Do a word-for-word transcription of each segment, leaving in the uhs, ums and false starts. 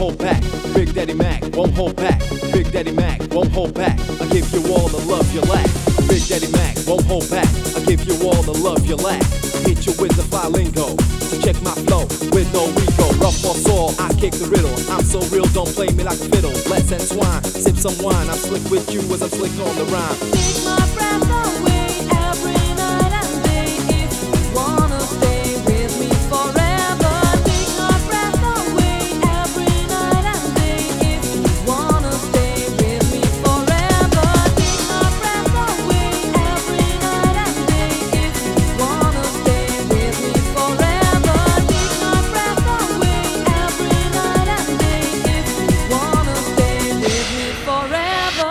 hold back. Big Daddy Mac won't hold back. Big Daddy Mac won't hold back. I give you all the love you lack. Big Daddy Mac won't hold back. I give you all the love you lack. Hit you with the fly lingo. So check my flow with no ego. Rough or sore, I kick the riddle. I'm so real, don't play me like a fiddle. Let's entwine, sip some wine. I'm slick with you as I'm slick on the rhyme. Take my breath away every night and day. If you wanna stay with me forever. Take my breath away every night and day. If you wanna stay with me forever. Take my breath away every night and day. If you wanna stay with me forever. Take my breath away every night and day. If you wanna stay with me forever.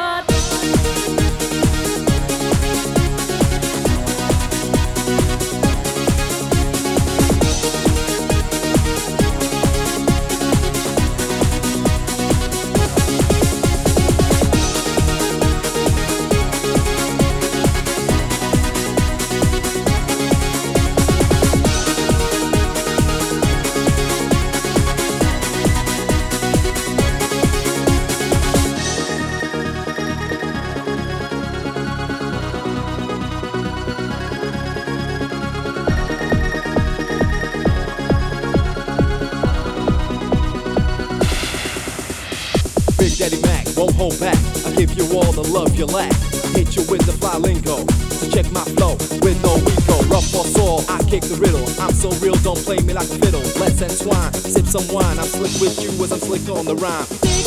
Big Daddy Mac won't hold back. I give you all the love you lack. Hit you with the fly lingo. So check my flow with no ego. Rough or sore, I kick the riddle. I'm so real, don't play me like a fiddle. Let's entwine, sip some wine. I'm slick with you as I'm slick on the rhyme.